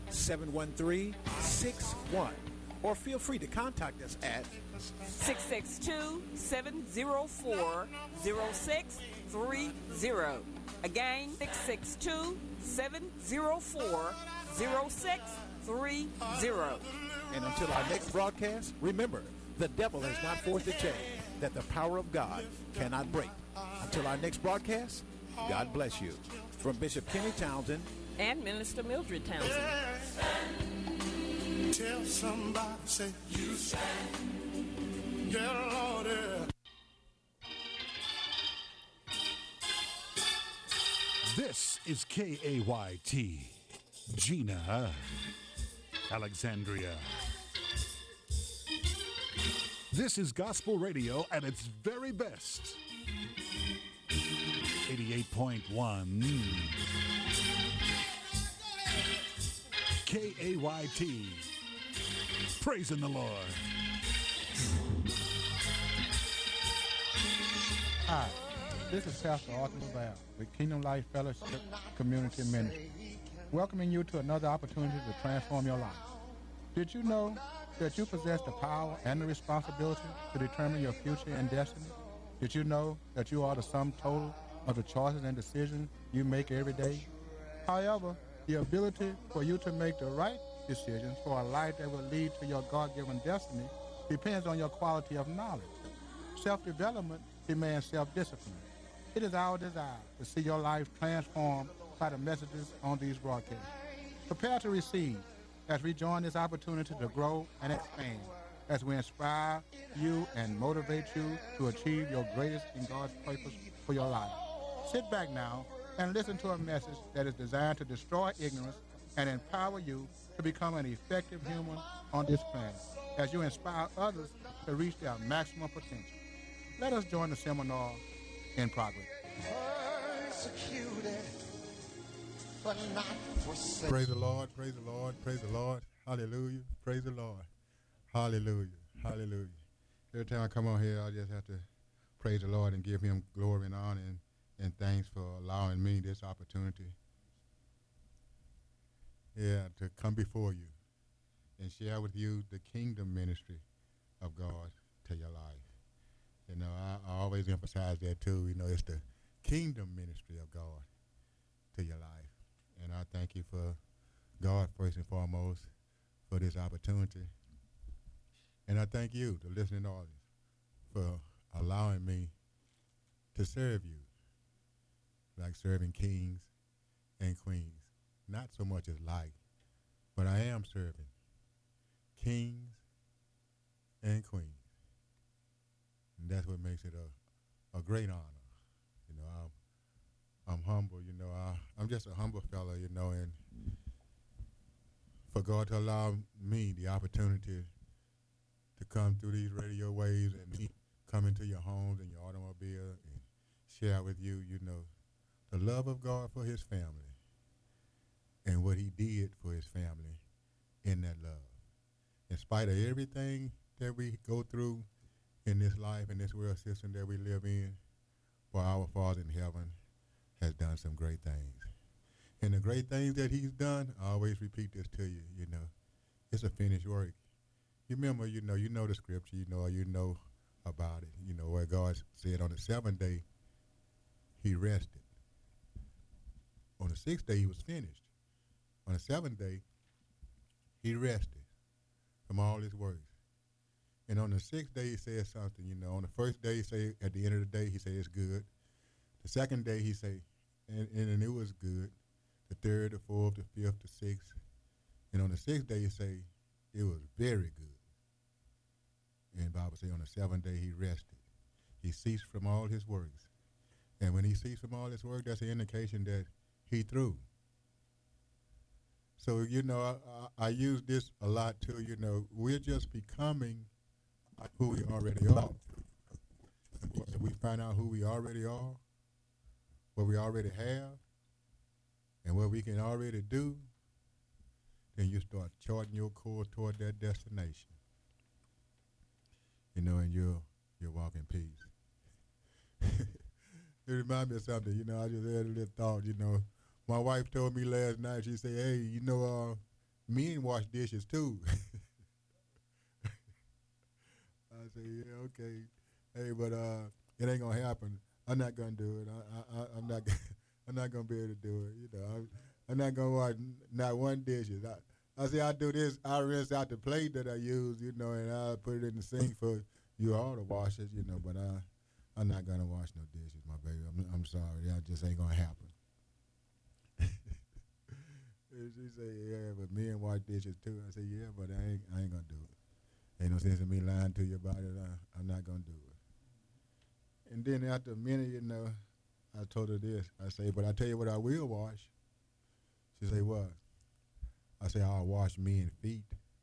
713-61. Or feel free to contact us at 662-704-0630. Again, 662-704-0630. And until our next broadcast, remember, the devil has not forced a chain that the power of God cannot break. Until our next broadcast, God bless you. From Bishop Kenny Townsend and Minister Mildred Townsend. Tell somebody, say, you stand. Yeah, Lord, yeah. This is KAYT, Gina, Alexandria. This is gospel radio at its very best. 88.1 KAYT. Praising the Lord. Hi, this is Pastor Arthur LaValle with Kingdom Life Fellowship Community Ministry, welcoming you to another opportunity to transform your life. Did you know that you possess the power and the responsibility to determine your future and destiny? Did you know that you are the sum total of the choices and decisions you make every day? However, the ability for you to make the right decisions for a life that will lead to your God-given destiny depends on your quality of knowledge. Self-development demands self-discipline. It is our desire to see your life transformed by the messages on these broadcasts. Prepare to receive as we join this opportunity to grow and expand, as we inspire you and motivate you to achieve your greatest in God's purpose for your life. Sit back now and listen to a message that is designed to destroy ignorance and empower you to become an effective human on this planet, as you inspire others to reach their maximum potential. Let us join the seminar in progress. Persecuted, but not forsaken. Praise the Lord, praise the Lord, praise the Lord. Hallelujah, praise the Lord. Hallelujah, hallelujah. Every time I come on here, I just have to praise the Lord and give him glory and honor and thanks for allowing me this opportunity. To come before you and share with you the kingdom ministry of God to your life. You know, I always emphasize that too. You know, it's the kingdom ministry of God to your life. And I thank you for God, first and foremost, for this opportunity. And I thank you, the listening audience, for allowing me to serve you, like serving kings and queens. Not so much as like, but I am serving kings and queens. And that's what makes it a great honor. You know, I'm humble, you know, I'm just a humble fellow, you know, and for God to allow me the opportunity to come through these radio waves and come into your homes and your automobile and share with you, you know, the love of God for his family and what he did for his family in that love. In spite of everything that we go through in this life and this world system that we live in, for our Father in heaven has done some great things. And the great things that he's done, I always repeat this to you, you know, it's a finished work. You remember, you know the scripture, you know about it, you know, where God said on the seventh day, he rested. On the sixth day, he was finished. On the seventh day, he rested from all his works. And on the sixth day, he said something, you know. On the first day, he said, at the end of the day, he said, it's good. The second day, he said, and it was good. The third, the fourth, the fifth, the sixth. And on the sixth day, he said, it was very good. And the Bible says on the seventh day, he rested. He ceased from all his works. And when he ceased from all his work, that's an indication that he through. So, you know, I use this a lot too, you know, we're just becoming who we already are. If we find out who we already are, what we already have, and what we can already do, then you start charting your course toward that destination. You know, and you'll walk in peace. It reminds me of something, you know, I just had a little thought, you know. My wife told me last night, she said, hey, you know, men wash dishes too. I say, yeah, okay. Hey, but it ain't gonna happen. I'm not gonna do it. I'm not. I'm not gonna be able to do it. You know, I'm not gonna wash not one dishes. I say I do this. I rinse out the plate that I use. You know, and I put it in the sink for you all to wash it. You know, but I'm not gonna wash no dishes, my baby. I'm sorry. That just ain't gonna happen. She say, yeah, but men wash dishes too. I say, yeah, but I ain't gonna do it. Ain't no sense in me lying to you about it. I'm not gonna do it. And then after a minute, you know, I told her this. I say, but I tell you what I will wash. She say, what? I say, I'll wash men's feet.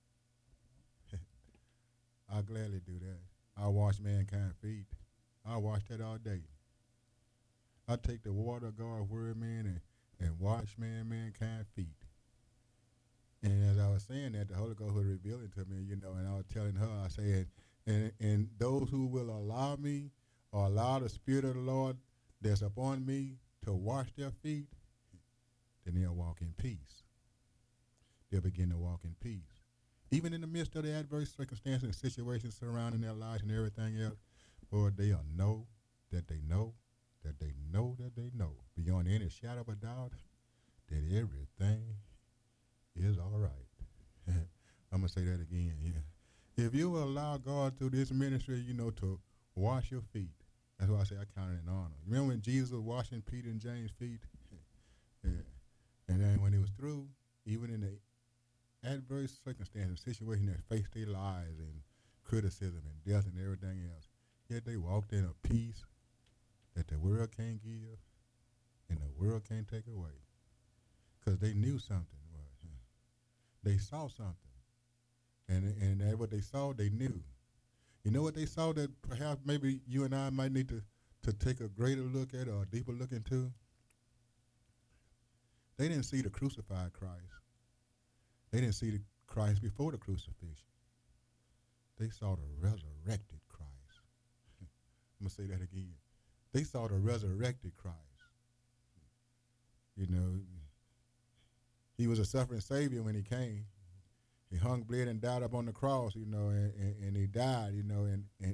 I'll gladly do that. I'll wash mankind's feet. I'll wash that all day. I take the water of God's word, man, and wash mankind's feet. And as I was saying that, the Holy Ghost was revealing to me, you know, and I was telling her, I said, and those who will allow me or allow the Spirit of the Lord that's upon me to wash their feet, then they'll walk in peace. They'll begin to walk in peace. Even in the midst of the adverse circumstances and situations surrounding their lives and everything else, Lord, they'll know that they know that they know that they know, beyond any shadow of a doubt, that everything is all right. I'm going to say that again. Yeah. If you will allow God through this ministry, you know, to wash your feet, that's why I say I count it an honor. Remember when Jesus was washing Peter and James' feet? Yeah. And then when he was through, even in the adverse circumstances, situations that faced their lives and criticism and death and everything else, yet they walked in a peace that the world can't give and the world can't take away. Because they knew something. They saw something. And that what they saw, they knew. You know what they saw that perhaps maybe you and I might need to take a greater look at or a deeper look into? They didn't see the crucified Christ. They didn't see the Christ before the crucifixion. They saw the resurrected Christ. I'm going to say that again. They saw the resurrected Christ. You know, he was a suffering Savior when he came. He hung, bled, and died up on the cross, you know, and he died, you know,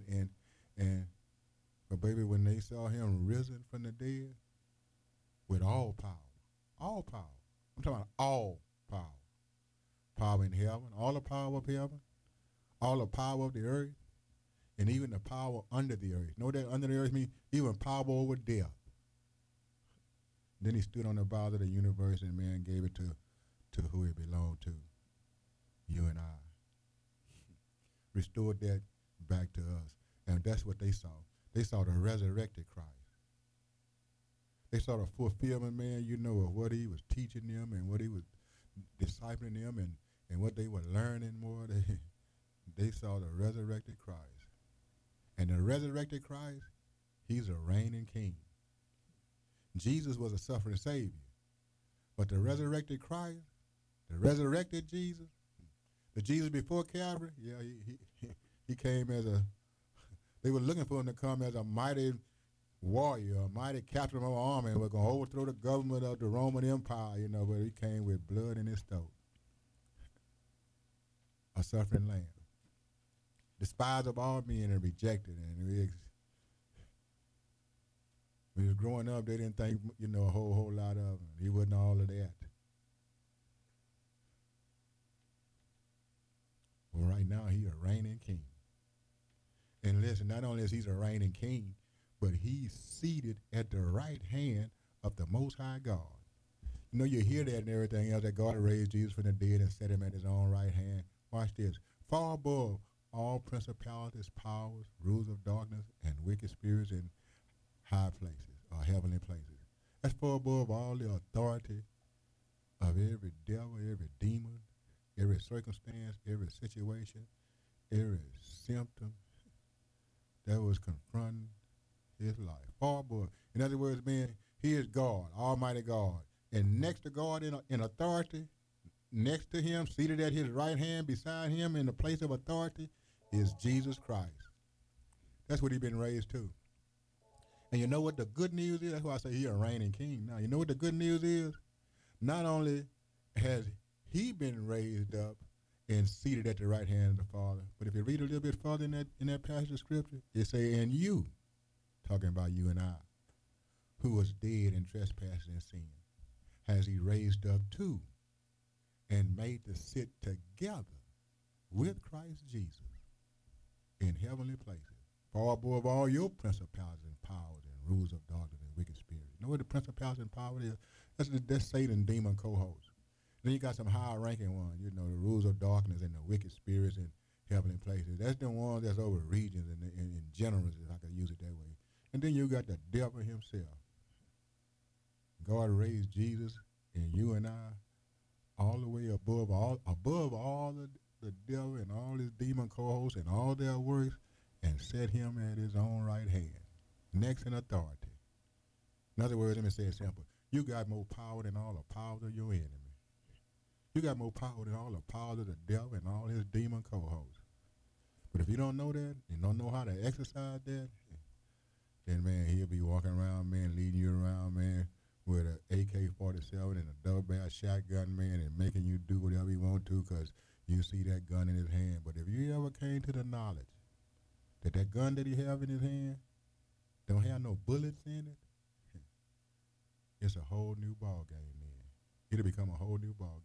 but baby, when they saw him risen from the dead with all power, I'm talking about all power in heaven, all the power of heaven, all the power of the earth, and even the power under the earth. Know that under the earth means even power over death. Then he stood on the bottom of the universe and man gave it to who it belonged to, you and I. Restored that back to us. And that's what they saw. They saw the resurrected Christ. They saw the fulfillment, man, you know, of what he was teaching them and what he was discipling them and what they were learning more. They saw the resurrected Christ. And the resurrected Christ, he's a reigning king. Jesus was a suffering Savior. But the resurrected Christ, the resurrected Jesus, the Jesus before Calvary, yeah, he came as they were looking for him to come as a mighty warrior, a mighty captain of an army, and was going to overthrow the government of the Roman Empire, you know, but he came with blood in his throat. A suffering lamb. Despised of all men and rejected. And when he was growing up, they didn't think, you know, a whole lot of him. He wasn't all of that. Well, right now, he's a reigning king. And listen, not only is he a reigning king, but he's seated at the right hand of the Most High God. You know, you hear that and everything else, that God raised Jesus from the dead and set him at his own right hand. Watch this. Far above all principalities, powers, rulers of darkness, and wicked spirits in high places or heavenly places. That's far above all the authority of every devil, every demon, every circumstance, every situation, every symptom that was confronting his life. Far above. In other words, man, he is God, Almighty God. And next to God in authority, next to him, seated at his right hand, beside him in the place of authority, is Jesus Christ. That's what he's been raised to. And you know what the good news is? That's why I say he's a reigning king. Now, you know what the good news is? Not only has he been raised up and seated at the right hand of the Father. But if you read a little bit further in that passage of scripture, it say, and you, talking about you and I, who was dead in trespasses and sin, has he raised up too, and made to sit together with Christ Jesus in heavenly places, far above all your principalities and powers and rules of darkness and wicked spirits. You know what the principalities and powers is? That's Satan, demon co-host. Then you got some high-ranking ones, you know, the rules of darkness and the wicked spirits in heavenly places. That's the ones that's over regions and generals, if I could use it that way. And then you got the devil himself. God raised Jesus and you and I all the way above all the devil and all his demon co-hosts and all their works, and set him at his own right hand, next in authority. In other words, let me say it simple. You got more power than all the powers of your enemy. You got more power than all the powers of the devil and all his demon co-hosts. But if you don't know that, and don't know how to exercise that, then, man, he'll be walking around, man, leading you around, man, with an AK-47 and a double-barrel shotgun, man, and making you do whatever you want to because you see that gun in his hand. But if you ever came to the knowledge that that gun that he have in his hand don't have no bullets in it, it's a whole new ball game then. It'll become a whole new ball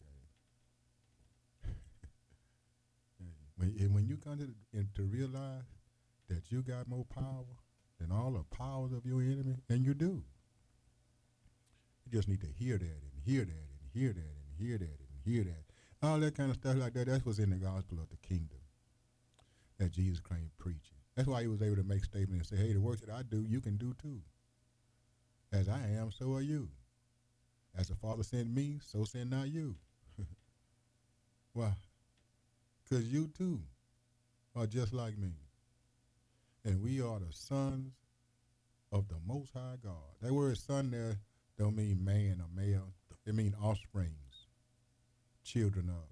game. When you come to realize that you got more power than all the powers of your enemy, and you do. You just need to hear that and hear that and hear that and hear that and hear that. All that kind of stuff like that, that's what's in the gospel of the kingdom that Jesus claimed preaching. That's why he was able to make statements and say, hey, the works that I do, you can do too. As I am, so are you. As the Father sent me, so send not you. Why? Because you too are just like me. And we are the sons of the Most High God. That word son there don't mean man or male. It means offsprings, children of.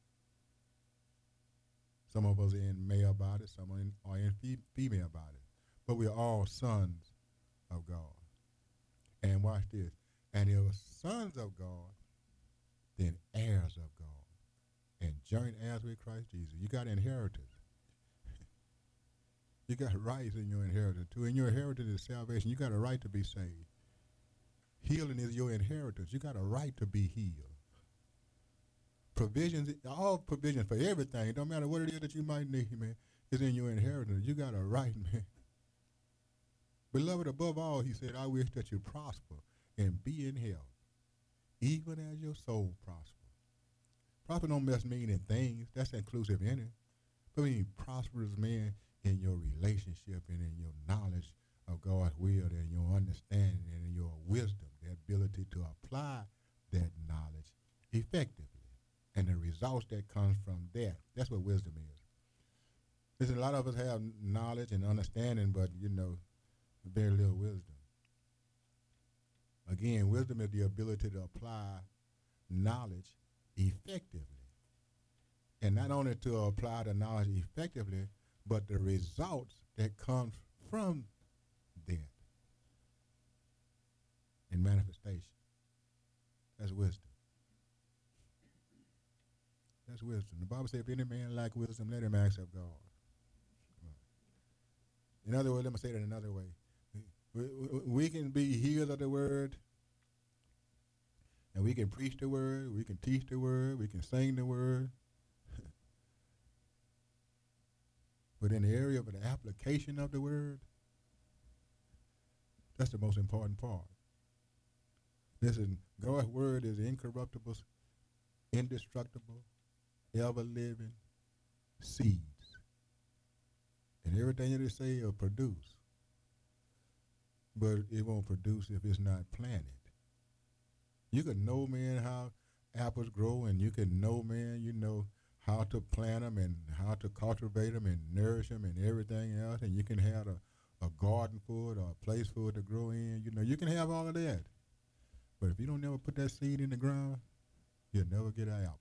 Some of us are in male bodies, some are in female bodies. But we're all sons of God. And watch this. And if we're sons of God, then heirs of God. And joint heirs with Christ Jesus. You got inheritance. You got rights in your inheritance too. And your inheritance is salvation. You got a right to be saved. Healing is your inheritance. You got a right to be healed. Provisions, all provisions for everything, don't matter what it is that you might need, man, is in your inheritance. You got a right, man. Beloved, above all, he said, I wish that you prosper and be in health, even as your soul prosper. Prosper don't just mean in things. That's inclusive in it. But mean prosperous, man, in your relationship and in your knowledge of God's will and your understanding and in your wisdom, the ability to apply that knowledge effectively. And the results that comes from that. That's what wisdom is. Listen, a lot of us have knowledge and understanding, but, you know, very little wisdom. Again, wisdom is the ability to apply knowledge effectively. And not only to apply the knowledge effectively, but the results that come from that in manifestation. That's wisdom. That's wisdom. The Bible says, if any man lack wisdom, let him ask of God. In other words, let me say it another way. We can be healers of the word, and we can preach the word, we can teach the word, we can sing the word. But in the area of the application of the word, that's the most important part. Listen, God's word is incorruptible, indestructible, ever-living seeds. And everything that it say will produce. But it won't produce if it's not planted. You can know, man, how apples grow, and you can know, man, you know, how to plant them and how to cultivate them and nourish them and everything else. And you can have a garden for it or a place for it to grow in. You know, you can have all of that. But if you don't never put that seed in the ground, you'll never get an apple.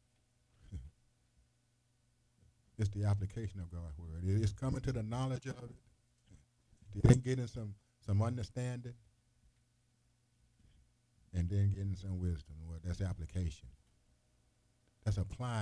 It's the application of God's word. It's coming to the knowledge of it. Then getting some understanding. And then getting some wisdom. Well, that's application. that's applying